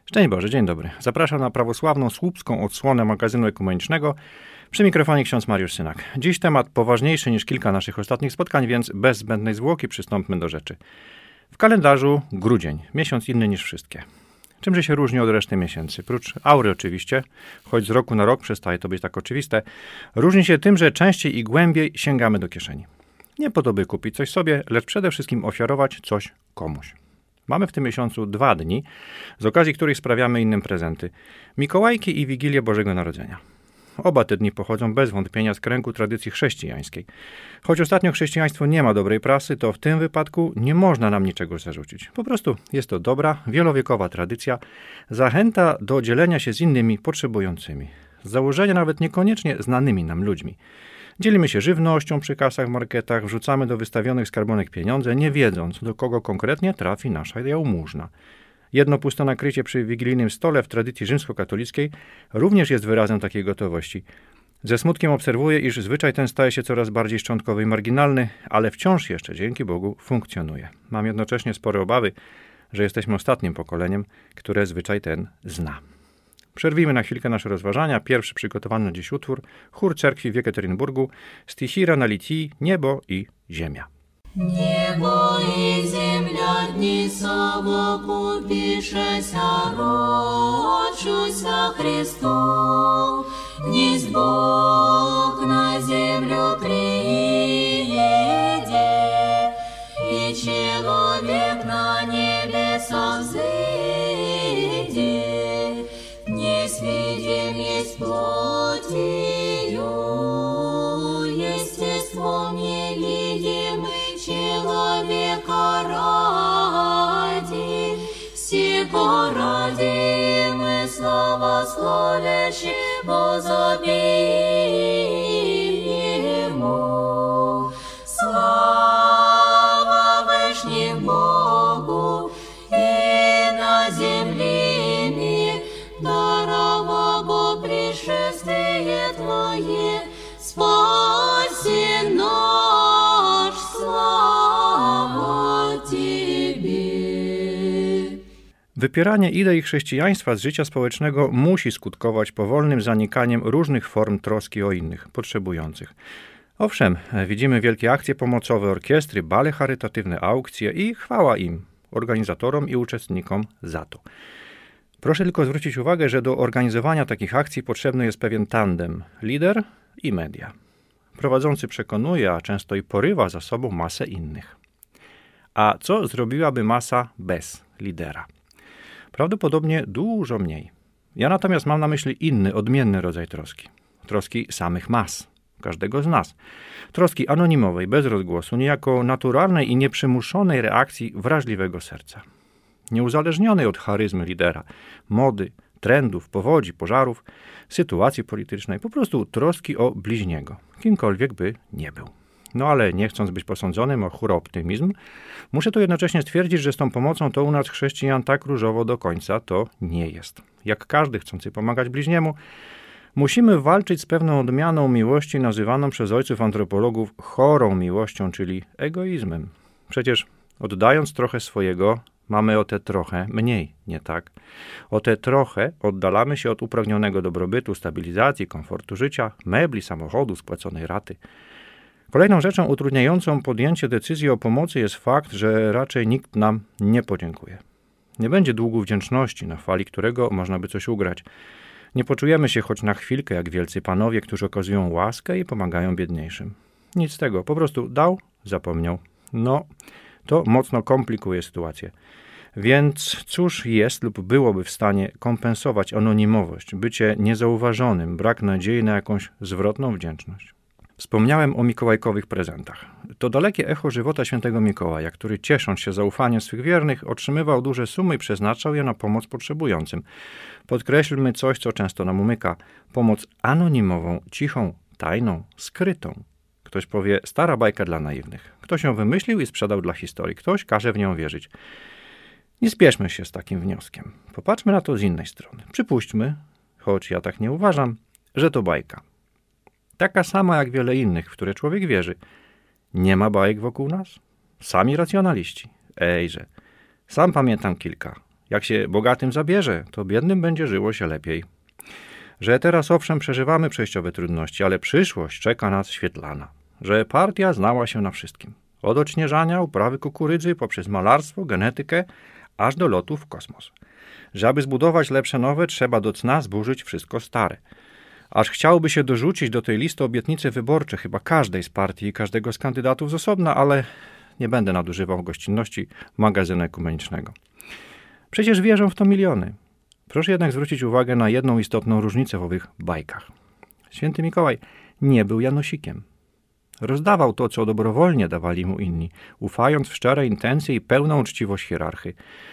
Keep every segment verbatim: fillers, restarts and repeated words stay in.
Szczęść Boże, dzień dobry. Zapraszam na prawosławną słupską odsłonę magazynu ekumenicznego. Przy mikrofonie ksiądz Mariusz Synak. Dziś temat poważniejszy niż kilka naszych ostatnich spotkań, więc bez zbędnej zwłoki przystąpmy do rzeczy. W kalendarzu grudzień, miesiąc inny niż wszystkie. Czymże się różni od reszty miesięcy? Prócz aury oczywiście, choć z roku na rok przestaje to być tak oczywiste, różni się tym, że częściej i głębiej sięgamy do kieszeni. Nie po to, by kupić coś sobie, lecz przede wszystkim ofiarować coś komuś. Mamy w tym miesiącu dwa dni, z okazji których sprawiamy innym prezenty. Mikołajki i Wigilię Bożego Narodzenia. Oba te dni pochodzą bez wątpienia z kręgu tradycji chrześcijańskiej. Choć ostatnio chrześcijaństwo nie ma dobrej prasy, to w tym wypadku nie można nam niczego zarzucić. Po prostu jest to dobra, wielowiekowa tradycja, zachęta do dzielenia się z innymi potrzebującymi. Z założenia nawet niekoniecznie znanymi nam ludźmi. Dzielimy się żywnością przy kasach w marketach, wrzucamy do wystawionych skarbonek pieniądze, nie wiedząc, do kogo konkretnie trafi nasza jałmużna. Jedno puste nakrycie przy wigilijnym stole w tradycji rzymskokatolickiej również jest wyrazem takiej gotowości. Ze smutkiem obserwuję, iż zwyczaj ten staje się coraz bardziej szczątkowy i marginalny, ale wciąż jeszcze, dzięki Bogu, funkcjonuje. Mam jednocześnie spore obawy, że jesteśmy ostatnim pokoleniem, które zwyczaj ten zna. Przerwijmy na chwilkę nasze rozważania. Pierwszy przygotowany na dziś utwór, chór cerkwi w Jekaterynburgu, Stichira na Litii, Niebo i Ziemia. Небо и земля дни совокупившися, родшуся Христу, низ Бог на землю приедет, и человек на небеса взойдет, не свидим есть плотью, естеством невидимым, человека ради, всего ради мы славословящие возопим Ему. Слава Вышних Богу и на земле мир, дарова Бог пришествие Твое, спаси наш, слава Тебе. Wypieranie idei chrześcijaństwa z życia społecznego musi skutkować powolnym zanikaniem różnych form troski o innych, potrzebujących. Owszem, widzimy wielkie akcje pomocowe, orkiestry, bale charytatywne, aukcje i chwała im, organizatorom i uczestnikom za to. Proszę tylko zwrócić uwagę, że do organizowania takich akcji potrzebny jest pewien tandem, lider i media. Prowadzący przekonuje, a często i porywa za sobą masę innych. A co zrobiłaby masa bez lidera? Prawdopodobnie dużo mniej. Ja natomiast mam na myśli inny, odmienny rodzaj troski. Troski samych mas, każdego z nas. Troski anonimowej, bez rozgłosu, niejako naturalnej i nieprzymuszonej reakcji wrażliwego serca. Nieuzależnionej od charyzmy lidera, mody, trendów, powodzi, pożarów, sytuacji politycznej, po prostu troski o bliźniego, kimkolwiek by nie był. No ale nie chcąc być posądzonym o hurooptymizm, muszę tu jednocześnie stwierdzić, że z tą pomocą to u nas chrześcijan tak różowo do końca to nie jest. Jak każdy chcący pomagać bliźniemu, musimy walczyć z pewną odmianą miłości nazywaną przez ojców antropologów chorą miłością, czyli egoizmem. Przecież oddając trochę swojego, mamy o te trochę mniej, nie tak? O te trochę oddalamy się od upragnionego dobrobytu, stabilizacji, komfortu życia, mebli, samochodu, spłaconej raty. Kolejną rzeczą utrudniającą podjęcie decyzji o pomocy jest fakt, że raczej nikt nam nie podziękuje. Nie będzie długu wdzięczności, na fali którego można by coś ugrać. Nie poczujemy się choć na chwilkę jak wielcy panowie, którzy okazują łaskę i pomagają biedniejszym. Nic z tego, po prostu dał, zapomniał. No, to mocno komplikuje sytuację. Więc cóż jest lub byłoby w stanie kompensować anonimowość, bycie niezauważonym, brak nadziei na jakąś zwrotną wdzięczność? Wspomniałem o mikołajkowych prezentach. To dalekie echo żywota świętego Mikołaja, który ciesząc się zaufaniem swych wiernych, otrzymywał duże sumy i przeznaczał je na pomoc potrzebującym. Podkreślmy coś, co często nam umyka. Pomoc anonimową, cichą, tajną, skrytą. Ktoś powie, stara bajka dla naiwnych. Ktoś ją wymyślił i sprzedał dla historii. Ktoś każe w nią wierzyć. Nie spieszmy się z takim wnioskiem. Popatrzmy na to z innej strony. Przypuśćmy, choć ja tak nie uważam, że to bajka. Taka sama jak wiele innych, w które człowiek wierzy. Nie ma bajek wokół nas? Sami racjonaliści. Ejże. Sam pamiętam kilka. Jak się bogatym zabierze, to biednym będzie żyło się lepiej. Że teraz owszem przeżywamy przejściowe trudności, ale przyszłość czeka nas świetlana. Że partia znała się na wszystkim. Od odśnieżania, uprawy kukurydzy, poprzez malarstwo, genetykę, aż do lotów w kosmos. Że aby zbudować lepsze nowe, trzeba do cna zburzyć wszystko stare. Aż chciałoby się dorzucić do tej listy obietnice wyborcze chyba każdej z partii i każdego z kandydatów z osobna, ale nie będę nadużywał gościnności magazynu ekumenicznego. Przecież wierzą w to miliony. Proszę jednak zwrócić uwagę na jedną istotną różnicę w owych bajkach. Święty Mikołaj nie był Janosikiem. Rozdawał to, co dobrowolnie dawali mu inni, ufając w szczere intencje i pełną uczciwość hierarchy.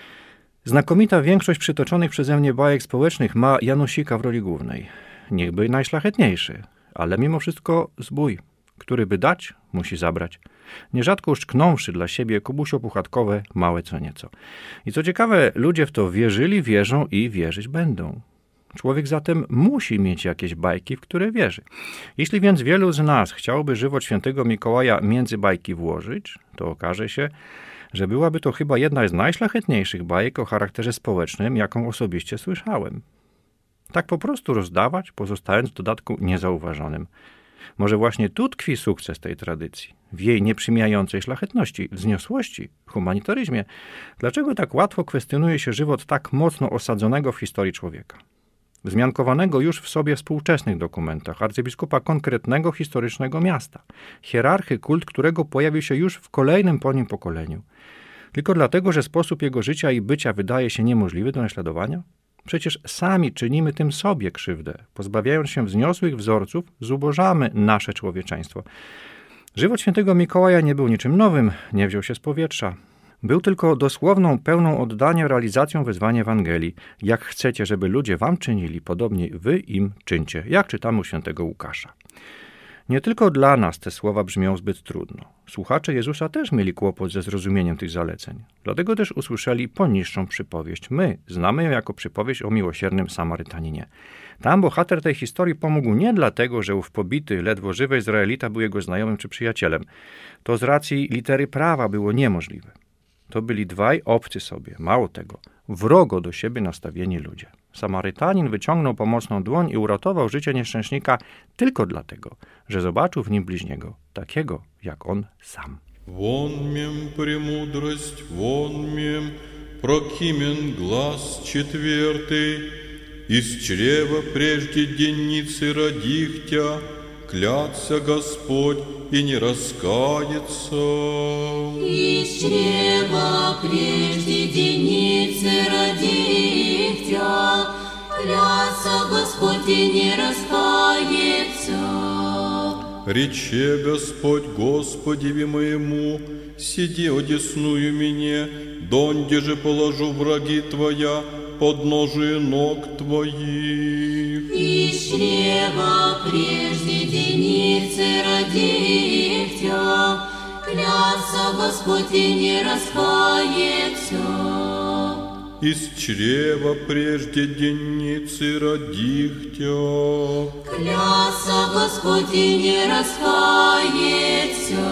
Znakomita większość przytoczonych przeze mnie bajek społecznych ma Janosika w roli głównej. Niechby najszlachetniejszy, ale mimo wszystko zbój. Który by dać, musi zabrać. Nierzadko uszczknąwszy dla siebie kubusio puchatkowe, małe co nieco. I co ciekawe, ludzie w to wierzyli, wierzą i wierzyć będą. Człowiek zatem musi mieć jakieś bajki, w które wierzy. Jeśli więc wielu z nas chciałoby żywot świętego Mikołaja między bajki włożyć, to okaże się, że byłaby to chyba jedna z najszlachetniejszych bajek o charakterze społecznym, jaką osobiście słyszałem. Tak po prostu rozdawać, pozostając w dodatku niezauważonym. Może właśnie tu tkwi sukces tej tradycji, w jej nieprzymijającej szlachetności, wzniosłości, humanitaryzmie. Dlaczego tak łatwo kwestionuje się żywot tak mocno osadzonego w historii człowieka? Wzmiankowanego już w sobie współczesnych dokumentach arcybiskupa konkretnego historycznego miasta, hierarchy, kult którego pojawił się już w kolejnym po nim pokoleniu. Tylko dlatego, że sposób jego życia i bycia wydaje się niemożliwy do naśladowania? Przecież sami czynimy tym sobie krzywdę. Pozbawiając się wzniosłych wzorców, zubożamy nasze człowieczeństwo. Żywot świętego Mikołaja nie był niczym nowym, nie wziął się z powietrza. Był tylko dosłowną, pełną oddania realizacją wezwania Ewangelii. Jak chcecie, żeby ludzie wam czynili, podobnie wy im czyńcie, jak czytamy u świętego Łukasza. Nie tylko dla nas te słowa brzmią zbyt trudno. Słuchacze Jezusa też mieli kłopot ze zrozumieniem tych zaleceń. Dlatego też usłyszeli poniższą przypowieść. My znamy ją jako przypowieść o miłosiernym Samarytaninie. Tam bohater tej historii pomógł nie dlatego, że ów pobity, ledwo żywy Izraelita był jego znajomym czy przyjacielem. To z racji litery prawa było niemożliwe. To byli dwaj obcy sobie, mało tego, wrogo do siebie nastawieni ludzie. Samarytanin wyciągnął pomocną dłoń i uratował życie nieszczęśnika tylko dlatego, że zobaczył w nim bliźniego, takiego jak on sam. Вон мем премудрость, вон мем прокимен глаз четвертый, из чрева прежде денницы родихтя, клятся Господь и не раскается. Из чрева прежде деницы родихтя, клятся Господь и не раскается. Рече Господь Господеве моему, сиди одесную мне, донде же положу враги твоя, подножие ног твоих. Из чрева прежде деницы родихтя, клятся Господь и не раскается. Из чрева прежде денницы родихтя, клятся Господь и не раскается.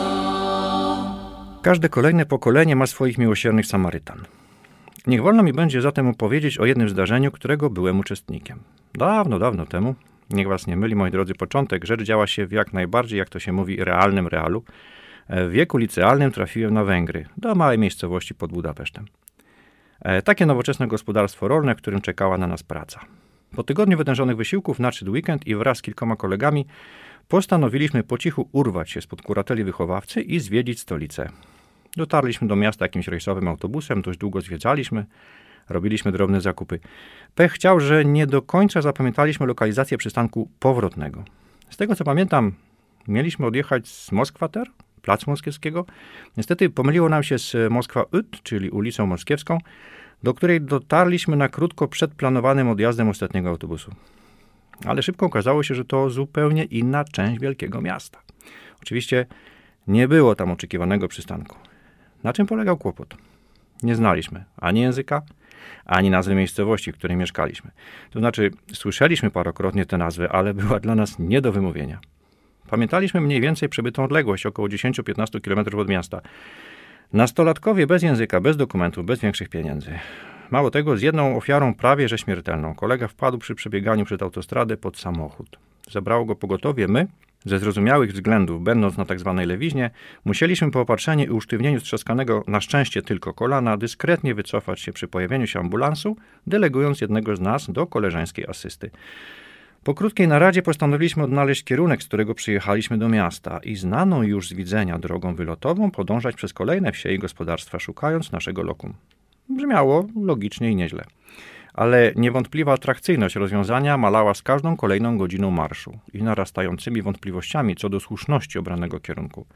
Każde kolejne pokolenie ma swoich miłosiernych Samarytan. Niech wolno mi będzie zatem opowiedzieć o jednym zdarzeniu, którego byłem uczestnikiem. Dawno, dawno temu, niech was nie myli, moi drodzy, początek, rzecz działa się w jak najbardziej, jak to się mówi, realnym realu. W wieku licealnym trafiłem na Węgry, do małej miejscowości pod Budapesztem. Takie nowoczesne gospodarstwo rolne, w którym czekała na nas praca. Po tygodniu wytężonych wysiłków nadszedł weekend i wraz z kilkoma kolegami postanowiliśmy po cichu urwać się spod kurateli wychowawcy i zwiedzić stolicę. Dotarliśmy do miasta jakimś rejsowym autobusem, dość długo zwiedzaliśmy, robiliśmy drobne zakupy. Pech chciał, że nie do końca zapamiętaliśmy lokalizację przystanku powrotnego. Z tego co pamiętam, mieliśmy odjechać z Moskwater, Placu Moskiewskiego. Niestety pomyliło nam się z Moskwa-Út, czyli ulicą Moskiewską, do której dotarliśmy na krótko przed planowanym odjazdem ostatniego autobusu. Ale szybko okazało się, że to zupełnie inna część wielkiego miasta. Oczywiście nie było tam oczekiwanego przystanku. Na czym polegał kłopot? Nie znaliśmy ani języka, ani nazwy miejscowości, w której mieszkaliśmy. To znaczy, słyszeliśmy parokrotnie tę nazwę, ale była dla nas nie do wymówienia. Pamiętaliśmy mniej więcej przebytą odległość, około dziesięć do piętnastu kilometrów od miasta. Nastolatkowie bez języka, bez dokumentów, bez większych pieniędzy. Mało tego, z jedną ofiarą prawie że śmiertelną. Kolega wpadł przy przebieganiu przed autostradę pod samochód. Zabrało go pogotowie. My, ze zrozumiałych względów, będąc na tak zwanej lewiźnie, musieliśmy po opatrzeniu i usztywnieniu strzaskanego na szczęście tylko kolana dyskretnie wycofać się przy pojawieniu się ambulansu, delegując jednego z nas do koleżeńskiej asysty. Po krótkiej naradzie postanowiliśmy odnaleźć kierunek, z którego przyjechaliśmy do miasta i znaną już z widzenia drogą wylotową podążać przez kolejne wsie i gospodarstwa, szukając naszego lokum. Brzmiało logicznie i nieźle. Ale niewątpliwa atrakcyjność rozwiązania malała z każdą kolejną godziną marszu i narastającymi wątpliwościami co do słuszności obranego kierunku.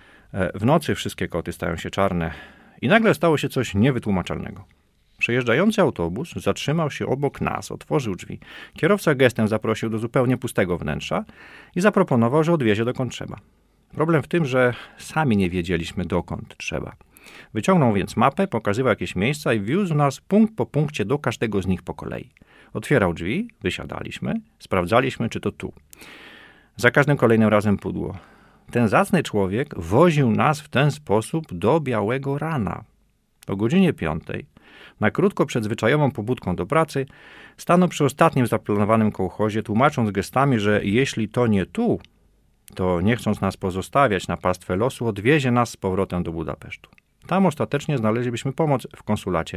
W nocy wszystkie koty stają się czarne i nagle stało się coś niewytłumaczalnego. Przejeżdżający autobus zatrzymał się obok nas, otworzył drzwi. Kierowca gestem zaprosił do zupełnie pustego wnętrza i zaproponował, że odwiezie dokąd trzeba. Problem w tym, że sami nie wiedzieliśmy dokąd trzeba. Wyciągnął więc mapę, pokazywał jakieś miejsca i wiózł nas punkt po punkcie do każdego z nich po kolei. Otwierał drzwi, wysiadaliśmy, sprawdzaliśmy, czy to tu. Za każdym kolejnym razem pudło. Ten zacny człowiek woził nas w ten sposób do białego rana. O godzinie piątej, na krótko przed zwyczajową pobudką do pracy, stanął przy ostatnim zaplanowanym kołchozie, tłumacząc gestami, że jeśli to nie tu, to nie chcąc nas pozostawiać na pastwę losu, odwiezie nas z powrotem do Budapesztu. Tam ostatecznie znaleźlibyśmy pomoc w konsulacie.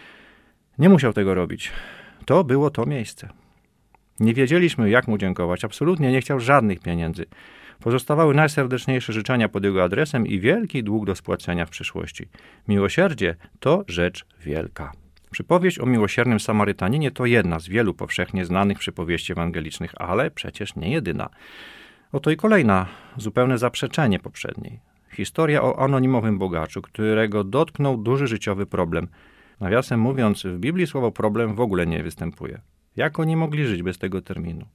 Nie musiał tego robić. To było to miejsce. Nie wiedzieliśmy, jak mu dziękować. Absolutnie nie chciał żadnych pieniędzy. Pozostawały najserdeczniejsze życzenia pod jego adresem i wielki dług do spłacenia w przyszłości. Miłosierdzie to rzecz wielka. Przypowieść o miłosiernym Samarytaninie to jedna z wielu powszechnie znanych przypowieści ewangelicznych, ale przecież nie jedyna. Oto i kolejna, zupełne zaprzeczenie poprzedniej. Historia o anonimowym bogaczu, którego dotknął duży życiowy problem. Nawiasem mówiąc, w Biblii słowo problem w ogóle nie występuje. Jak oni mogli żyć bez tego terminu?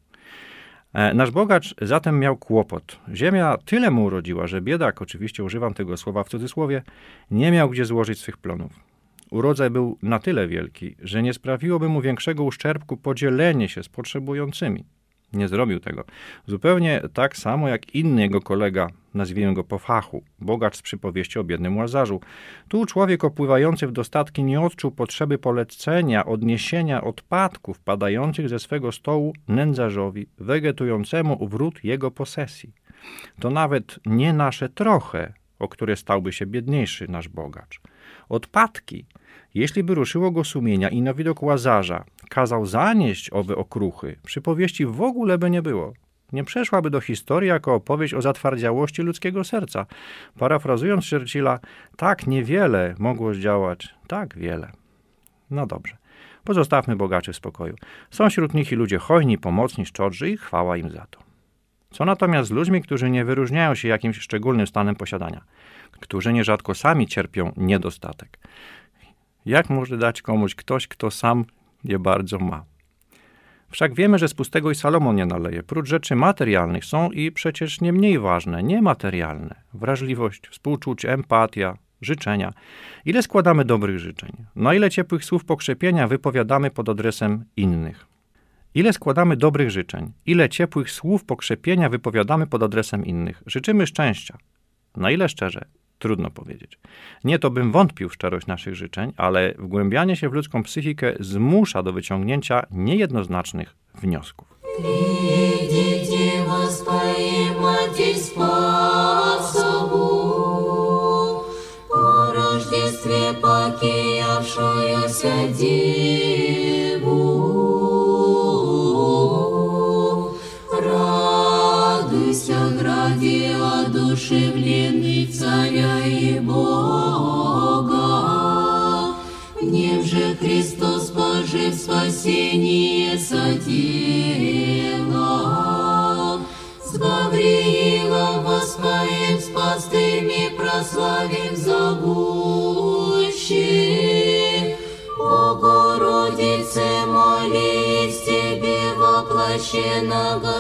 E, nasz bogacz zatem miał kłopot. Ziemia tyle mu urodziła, że biedak, oczywiście używam tego słowa w cudzysłowie, nie miał gdzie złożyć swych plonów. Urodzaj był na tyle wielki, że nie sprawiłoby mu większego uszczerbku podzielenie się z potrzebującymi. Nie zrobił tego. Zupełnie tak samo jak inny jego kolega, nazwijmy go po fachu, bogacz z przypowieści o biednym Łazarzu. Tu człowiek opływający w dostatki nie odczuł potrzeby polecenia, odniesienia odpadków padających ze swego stołu nędzarzowi, wegetującemu u wrót jego posesji. To nawet nie nasze trochę, o które stałby się biedniejszy nasz bogacz. Odpadki, jeśli by ruszyło go sumienia i na widok Łazarza kazał zanieść owe okruchy, przypowieści w ogóle by nie było. Nie przeszłaby do historii jako opowieść o zatwardziałości ludzkiego serca. Parafrazując Churchilla, tak niewiele mogło zdziałać, tak wiele. No dobrze, pozostawmy bogaczy w spokoju. Są wśród nich i ludzie hojni, pomocni, szczodrzy i chwała im za to. Co natomiast z ludźmi, którzy nie wyróżniają się jakimś szczególnym stanem posiadania, którzy nierzadko sami cierpią niedostatek? Jak może dać komuś ktoś, kto sam je bardzo ma? Wszak wiemy, że z pustego i Salomon nie naleje. Prócz rzeczy materialnych są i przecież nie mniej ważne, niematerialne. Wrażliwość, współczucie, empatia, życzenia. Ile składamy dobrych życzeń? Na ile ciepłych słów pokrzepienia wypowiadamy pod adresem innych? Ile składamy dobrych życzeń? Ile ciepłych słów pokrzepienia wypowiadamy pod adresem innych? Życzymy szczęścia. Na ile szczerze? Trudno powiedzieć. Nie to bym wątpił w szczerość naszych życzeń, ale wgłębianie się w ludzką psychikę zmusza do wyciągnięcia niejednoznacznych wniosków. Придите воспоематель способу, по Рождестве покиявшуюся деву. Радуйся, граде одушевленный царя и Бога. Нем же Христос Божий спасение соделал. С Гавриилом воспоем, с пастырьми прославим зовущих. Богородице, молись Тебе воплощенного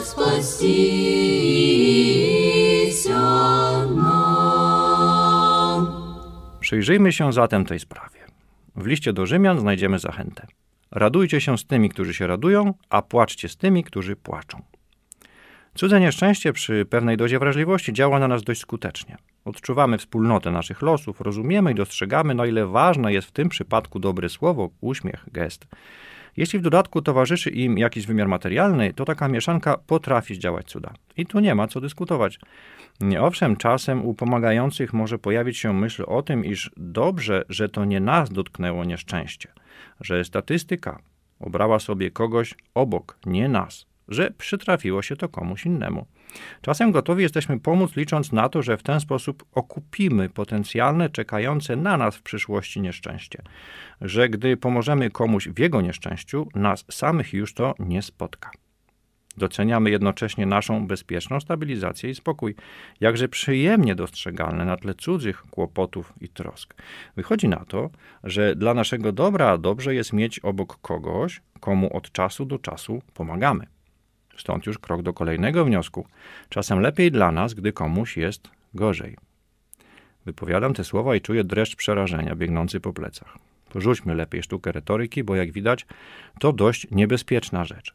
спастися нам. Przyjrzyjmy się zatem tej sprawie. W liście do Rzymian znajdziemy zachętę. Radujcie się z tymi, którzy się radują, a płaczcie z tymi, którzy płaczą. Cudze nieszczęście przy pewnej dozie wrażliwości działa na nas dość skutecznie. Odczuwamy wspólnotę naszych losów, rozumiemy i dostrzegamy, na ile ważne jest w tym przypadku dobre słowo, uśmiech, gest. Jeśli w dodatku towarzyszy im jakiś wymiar materialny, to taka mieszanka potrafi zdziałać cuda. I tu nie ma co dyskutować. Owszem, czasem u pomagających może pojawić się myśl o tym, iż dobrze, że to nie nas dotknęło nieszczęście, że statystyka obrała sobie kogoś obok, nie nas, że przytrafiło się to komuś innemu. Czasem gotowi jesteśmy pomóc, licząc na to, że w ten sposób okupimy potencjalne, czekające na nas w przyszłości nieszczęście. Że gdy pomożemy komuś w jego nieszczęściu, nas samych już to nie spotka. Doceniamy jednocześnie naszą bezpieczną stabilizację i spokój, jakże przyjemnie dostrzegalne na tle cudzych kłopotów i trosk. Wychodzi na to, że dla naszego dobra dobrze jest mieć obok kogoś, komu od czasu do czasu pomagamy. Stąd już krok do kolejnego wniosku. Czasem lepiej dla nas, gdy komuś jest gorzej. Wypowiadam te słowa i czuję dreszcz przerażenia biegnący po plecach. Porzućmy lepiej sztukę retoryki, bo jak widać, to dość niebezpieczna rzecz.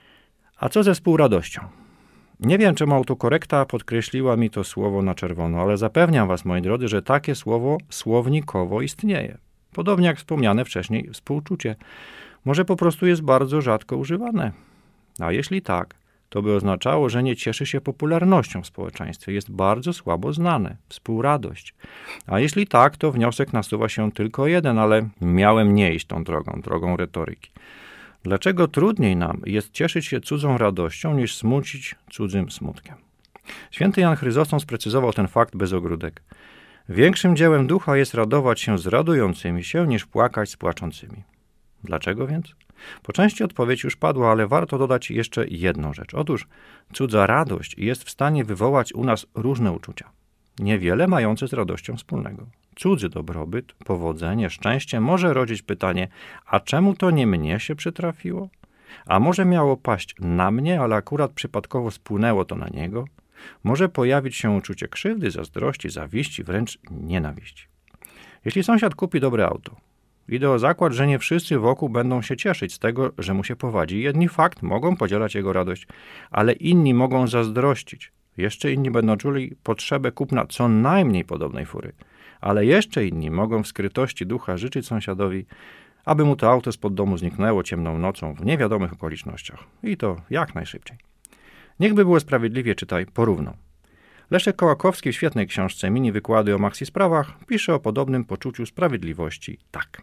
A co ze współradością? Nie wiem, czemu autokorekta podkreśliła mi to słowo na czerwono, ale zapewniam was, moi drodzy, że takie słowo słownikowo istnieje. Podobnie jak wspomniane wcześniej współczucie. Może po prostu jest bardzo rzadko używane. A jeśli tak, to by oznaczało, że nie cieszy się popularnością w społeczeństwie. Jest bardzo słabo znane. Współradość. A jeśli tak, to wniosek nasuwa się tylko jeden, ale miałem nie iść tą drogą, drogą retoryki. Dlaczego trudniej nam jest cieszyć się cudzą radością, niż smucić cudzym smutkiem? Święty Jan Chryzostom sprecyzował ten fakt bez ogródek. Większym dziełem ducha jest radować się z radującymi się, niż płakać z płaczącymi. Dlaczego więc? Po części odpowiedź już padła, ale warto dodać jeszcze jedną rzecz. Otóż cudza radość jest w stanie wywołać u nas różne uczucia, niewiele mające z radością wspólnego. Cudzy dobrobyt, powodzenie, szczęście może rodzić pytanie, a czemu to nie mnie się przytrafiło? A może miało paść na mnie, ale akurat przypadkowo spłynęło to na niego? Może pojawić się uczucie krzywdy, zazdrości, zawiści, wręcz nienawiści. Jeśli sąsiad kupi dobre auto, idę o zakład, że nie wszyscy wokół będą się cieszyć z tego, że mu się powodzi. Jedni fakt mogą podzielać jego radość, ale inni mogą zazdrościć. Jeszcze inni będą czuli potrzebę kupna co najmniej podobnej fury. Ale jeszcze inni mogą w skrytości ducha życzyć sąsiadowi, aby mu to auto spod domu zniknęło ciemną nocą w niewiadomych okolicznościach. I to jak najszybciej. Niechby było sprawiedliwie, czytaj porówno. Leszek Kołakowski w świetnej książce Mini wykłady o Maxi sprawach pisze o podobnym poczuciu sprawiedliwości tak.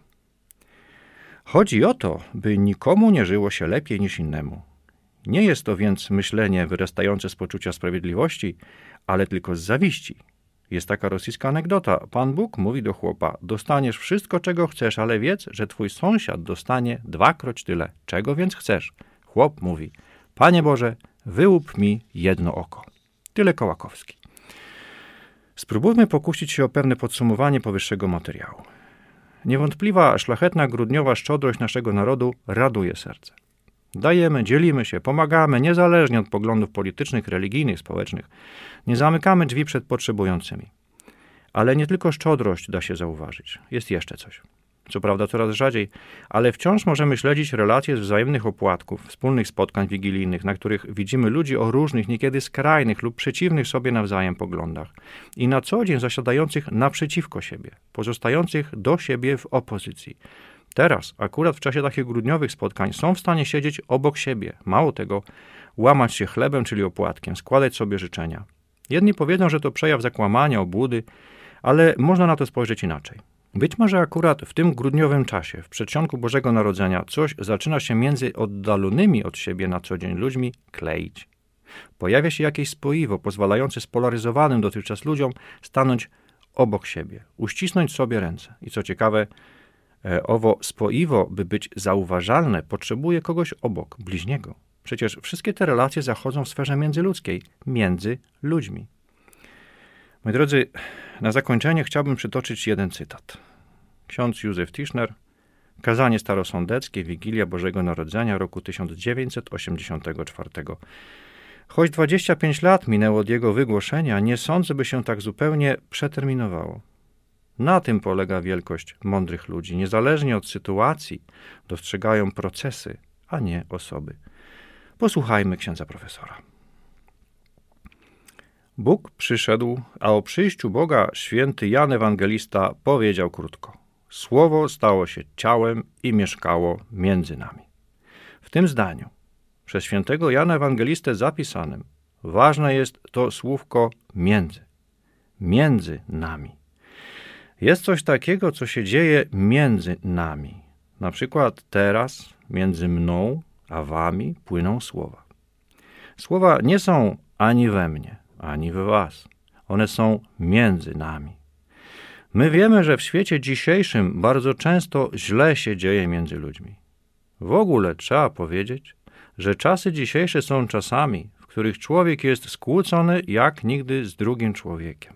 Chodzi o to, by nikomu nie żyło się lepiej niż innemu. Nie jest to więc myślenie wyrastające z poczucia sprawiedliwości, ale tylko z zawiści. Jest taka rosyjska anegdota. Pan Bóg mówi do chłopa, dostaniesz wszystko, czego chcesz, ale wiedz, że twój sąsiad dostanie dwakroć tyle. Czego więc chcesz? Chłop mówi, Panie Boże, wyłup mi jedno oko. Tyle Kołakowski. Spróbujmy pokusić się o pewne podsumowanie powyższego materiału. Niewątpliwa, szlachetna, grudniowa szczodrość naszego narodu raduje serce. Dajemy, dzielimy się, pomagamy, niezależnie od poglądów politycznych, religijnych, społecznych. Nie zamykamy drzwi przed potrzebującymi. Ale nie tylko szczodrość da się zauważyć. Jest jeszcze coś. Co prawda coraz rzadziej, ale wciąż możemy śledzić relacje z wzajemnych opłatków, wspólnych spotkań wigilijnych, na których widzimy ludzi o różnych, niekiedy skrajnych lub przeciwnych sobie nawzajem poglądach i na co dzień zasiadających naprzeciwko siebie, pozostających do siebie w opozycji. Teraz, akurat w czasie takich grudniowych spotkań, są w stanie siedzieć obok siebie, mało tego, łamać się chlebem, czyli opłatkiem, składać sobie życzenia. Jedni powiedzą, że to przejaw zakłamania, obłudy, ale można na to spojrzeć inaczej. Być może akurat w tym grudniowym czasie, w przedsionku Bożego Narodzenia, coś zaczyna się między oddalonymi od siebie na co dzień ludźmi kleić. Pojawia się jakieś spoiwo pozwalające spolaryzowanym dotychczas ludziom stanąć obok siebie, uścisnąć sobie ręce. I co ciekawe, owo spoiwo, by być zauważalne, potrzebuje kogoś obok, bliźniego. Przecież wszystkie te relacje zachodzą w sferze międzyludzkiej, między ludźmi. Moi drodzy, na zakończenie chciałbym przytoczyć jeden cytat. Ksiądz Józef Tischner, Kazanie starosądeckie, Wigilia Bożego Narodzenia roku tysiąc dziewięćset osiemdziesiątego czwartego. Choć dwadzieścia pięć lat minęło od jego wygłoszenia, nie sądzę, by się tak zupełnie przeterminowało. Na tym polega wielkość mądrych ludzi. Niezależnie od sytuacji dostrzegają procesy, a nie osoby. Posłuchajmy księdza profesora. Bóg przyszedł, a o przyjściu Boga święty Jan Ewangelista powiedział krótko: Słowo stało się ciałem i mieszkało między nami. W tym zdaniu przez świętego Jana Ewangelistę zapisanym ważne jest to słówko między. Między nami. Jest coś takiego, co się dzieje między nami. Na przykład teraz między mną a wami płyną słowa. Słowa nie są ani we mnie, ani w was. One są między nami. My wiemy, że w świecie dzisiejszym bardzo często źle się dzieje między ludźmi. W ogóle trzeba powiedzieć, że czasy dzisiejsze są czasami, w których człowiek jest skłócony jak nigdy z drugim człowiekiem.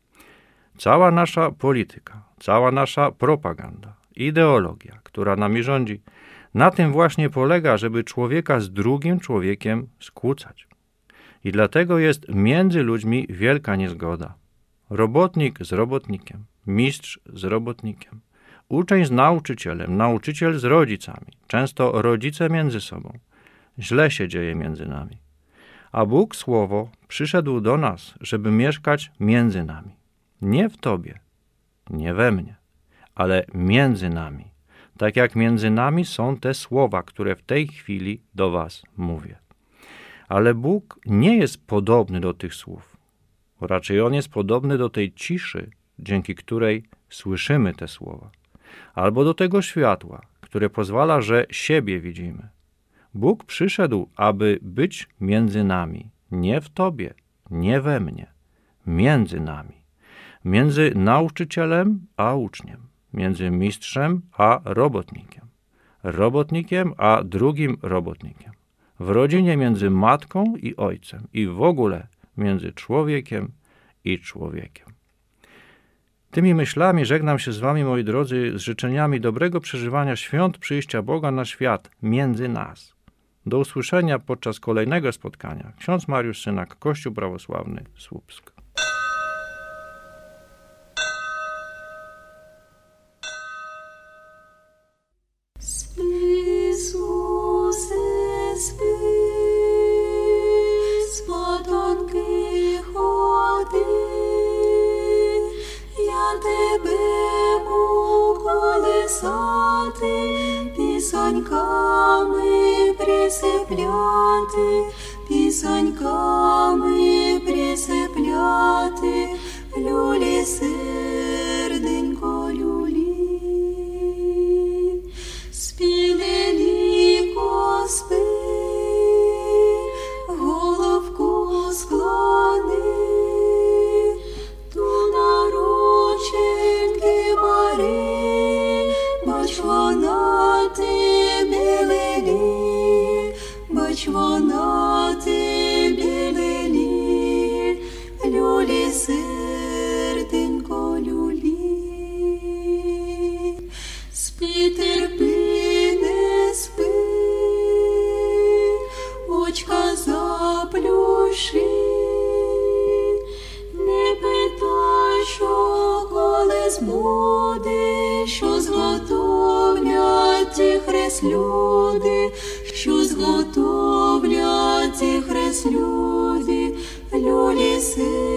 Cała nasza polityka, cała nasza propaganda, ideologia, która nami rządzi, na tym właśnie polega, żeby człowieka z drugim człowiekiem skłócać. I dlatego jest między ludźmi wielka niezgoda. Robotnik z robotnikiem, mistrz z robotnikiem, uczeń z nauczycielem, nauczyciel z rodzicami, często rodzice między sobą. Źle się dzieje między nami. A Bóg Słowo przyszedł do nas, żeby mieszkać między nami. Nie w tobie, nie we mnie, ale między nami. Tak jak między nami są te słowa, które w tej chwili do was mówię. Ale Bóg nie jest podobny do tych słów. Raczej On jest podobny do tej ciszy, dzięki której słyszymy te słowa. Albo do tego światła, które pozwala, że siebie widzimy. Bóg przyszedł, aby być między nami. Nie w tobie, nie we mnie. Między nami. Między nauczycielem a uczniem. Między mistrzem a robotnikiem. Robotnikiem a drugim robotnikiem. W rodzinie między matką i ojcem. I w ogóle między człowiekiem i człowiekiem. Tymi myślami żegnam się z wami, moi drodzy, z życzeniami dobrego przeżywania świąt przyjścia Boga na świat między nas. Do usłyszenia podczas kolejnego spotkania. Ksiądz Mariusz Synak, Kościół Prawosławny, Słupsk. Пісоньками присипляти, пісоньками присипляти, люлі, серденько, люлі. Спи, леліко, спи, головку склони, ту на рученьки Мари, бач вона тебе лелі, бач вона тебе лелі, люлі, серденько, люлі. Спи, терпи, не спи, очка заплющи, не питай, що коли збуде, що зготовлять ті хрест люди, що зготовлять ті хрест люди, люлі, серденько,